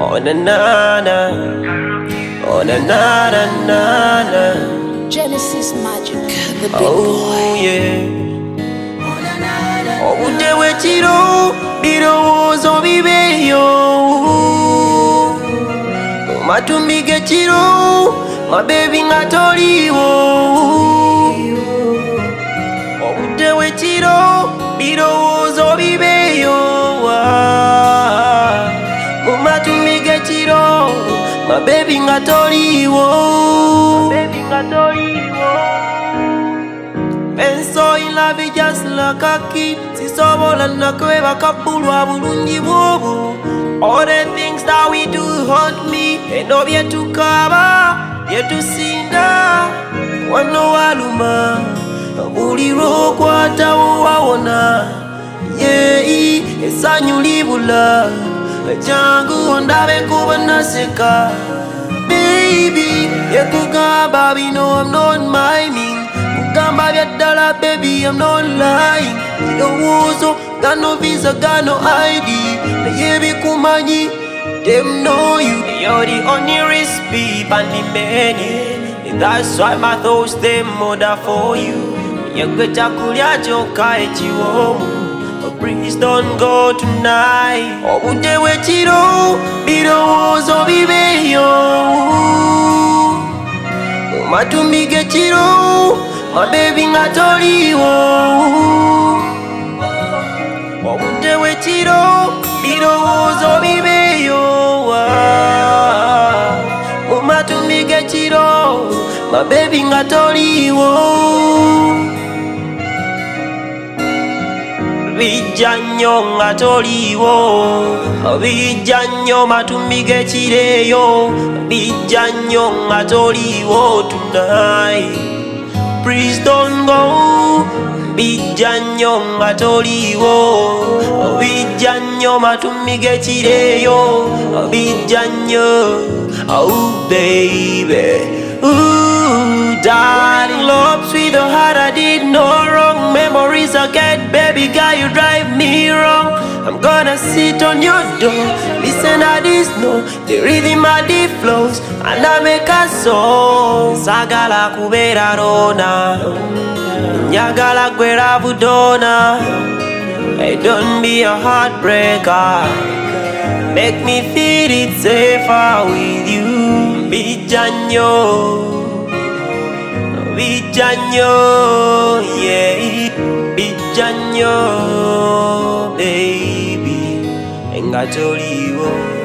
Oh na na na, oh na na na na na. Genesis Magic, the big Oh boy. yeah. Oh ude wechiro, birowozo bibeyo. Matumige chiro, my baby ngatoliwo. Oh ude wechiro, birowozo bibeyo. Matumige chiro, my baby ngatoliwo. And so in love is just like a kid. Si sobola na kweba kapulwa bulungi bobo. All the things that we do haunt me. And no yet to cover, yet to sinda. Wano waluma, uli rokwa tawawona. Yeah, esanyulibula. Jangu ondabe kubanaseka. Baby, yekugamba, baby, no I'm not miming. Gamba vya dollar, baby, I'm not lying. No wuzo, got no visa, got no ID. Na yebi kumanyi, them know you. You're the only recipe and the menu. That's why my thoughts them mother for you. Yekwecha kulya joka echiwomu. But please don't go tonight. Obude wechiro, birowozo bibeyo. Matumige chiro, my baby ngatoliwo. Obude wechiro, birowozo bibeyo. Matumige chiro, my baby ngatoliwo. Bijanyo ngatoliwo, bijanyo matumige chireyo, bijanyo ngatoliwo tonight. Please don't go, bijanyo ngatoliwo, bijanyo matumige chireyo, bijanyo, oh baby. Ooh, darling, love sweet the heart, I did no wrong. Memories I get, baby girl, you drive me wrong. I'm gonna sit on your door, listen to this note, the rhythm of the flows, and I make a song. Sagala kubera rona, nyagala gwera budona. Hey, don't be a heartbreaker, make me feel it safer with you. Bijanyo, bijanyo, yeah, bijanyo, baby, engatoliwo.